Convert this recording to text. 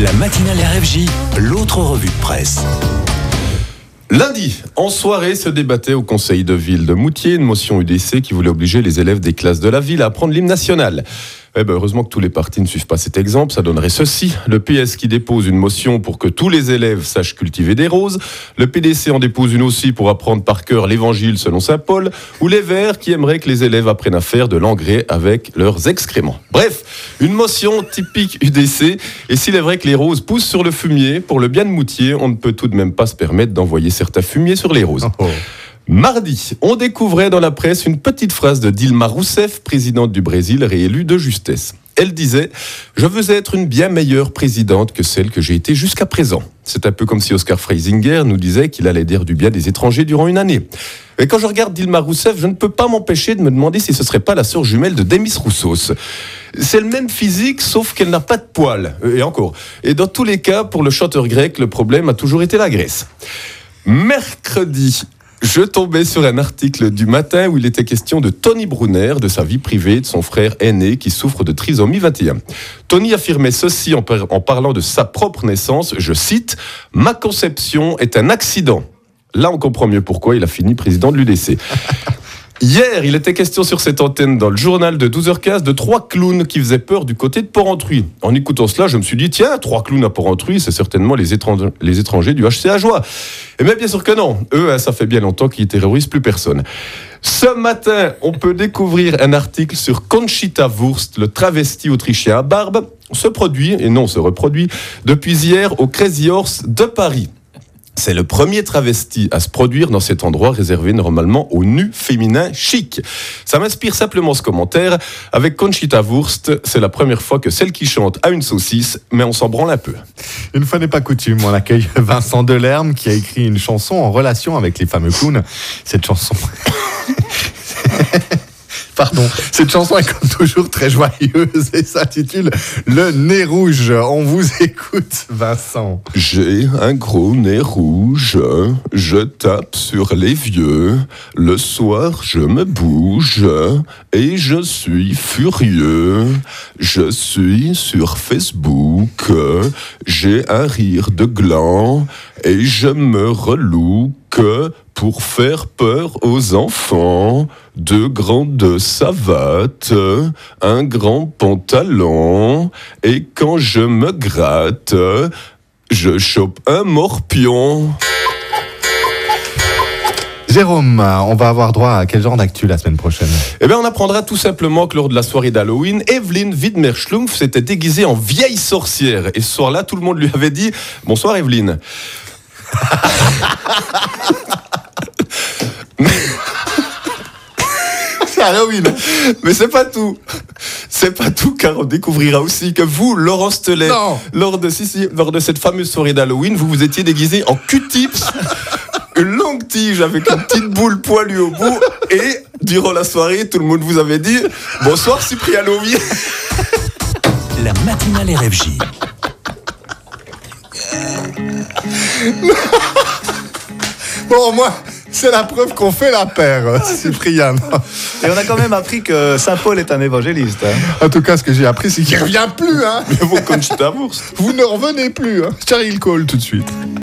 La matinale RFJ, l'autre revue de presse. Lundi, en soirée, se débattait au conseil de ville de Moutier une motion UDC qui voulait obliger les élèves des classes de la ville à apprendre l'hymne national. Heureusement que tous les partis ne suivent pas cet exemple, ça donnerait ceci. Le PS qui dépose une motion pour que tous les élèves sachent cultiver des roses, le PDC en dépose une aussi pour apprendre par cœur l'évangile selon saint Paul, ou les Verts qui aimeraient que les élèves apprennent à faire de l'engrais avec leurs excréments. Bref, une motion typique UDC, et s'il est vrai que les roses poussent sur le fumier, pour le bien de Moutier, on ne peut tout de même pas se permettre d'envoyer certains fumiers sur les roses. Mardi, on découvrait dans la presse une petite phrase de Dilma Rousseff, présidente du Brésil, réélue de justesse. Elle disait « Je veux être une bien meilleure présidente que celle que j'ai été jusqu'à présent ». C'est un peu comme si Oscar Freisinger nous disait qu'il allait dire du bien des étrangers durant une année. Et quand je regarde Dilma Rousseff, je ne peux pas m'empêcher de me demander si ce serait pas la sœur jumelle de Demis Roussos. C'est le même physique, sauf qu'elle n'a pas de poils. Et encore. Et dans tous les cas, pour le chanteur grec, le problème a toujours été la Grèce. Mercredi, je tombais sur un article du Matin où il était question de Tony Brunner, de sa vie privée, de son frère aîné qui souffre de trisomie 21. Tony affirmait ceci en parlant de sa propre naissance, je cite « Ma conception est un accident ». Là, on comprend mieux pourquoi il a fini président de l'UDC. Hier, il était question sur cette antenne dans le journal de 12h15 de 3 clowns qui faisaient peur du côté de Porrentruy. En écoutant cela, je me suis dit, tiens, 3 clowns à Porrentruy, c'est certainement les étrangers du HCA Joie. Et bien sûr que non. Eux, ça fait bien longtemps qu'ils terrorisent plus personne. Ce matin, on peut découvrir un article sur Conchita Wurst, le travesti autrichien à barbe, se reproduit depuis hier au Crazy Horse de Paris. C'est le premier travesti à se produire dans cet endroit réservé normalement aux nus féminins chics. Ça m'inspire simplement ce commentaire. Avec Conchita Wurst, c'est la première fois que celle qui chante a une saucisse, mais on s'en branle un peu. Une fois n'est pas coutume, on accueille Vincent Delerme qui a écrit une chanson en relation avec les fameux clowns. Cette chanson... Cette chanson est comme toujours très joyeuse et s'intitule Le nez rouge. On vous écoute, Vincent. J'ai un gros nez rouge, je tape sur les vieux, le soir je me bouge et je suis furieux. Je suis sur Facebook, j'ai un rire de gland et je me relook pour faire peur aux enfants. 2 grandes savates, un grand pantalon, et quand je me gratte, je chope un morpion. Jérôme, on va avoir droit à quel genre d'actu la semaine prochaine ? On apprendra tout simplement que lors de la soirée d'Halloween, Evelyne Widmer-Schlumpf s'était déguisée en vieille sorcière. Et ce soir-là, tout le monde lui avait dit « Bonsoir Evelyne ». Halloween. Mais c'est pas tout. C'est pas tout, car on découvrira aussi que vous, Laurence Telet, lors de cette fameuse soirée d'Halloween, vous étiez déguisé en Q-tips, une longue tige avec une petite boule poilue au bout, et durant la soirée, tout le monde vous avait dit « Bonsoir Cyprien Lomi ». La matinale RFJ. Bon, moi, c'est la preuve qu'on fait la paire, Cyprien. Et on a quand même appris que saint Paul est un évangéliste. En tout cas, ce que j'ai appris, c'est qu'il ne revient plus. Mais vous, Conchita Wurst. Vous ne revenez plus. Cheryl Cole, tout de suite.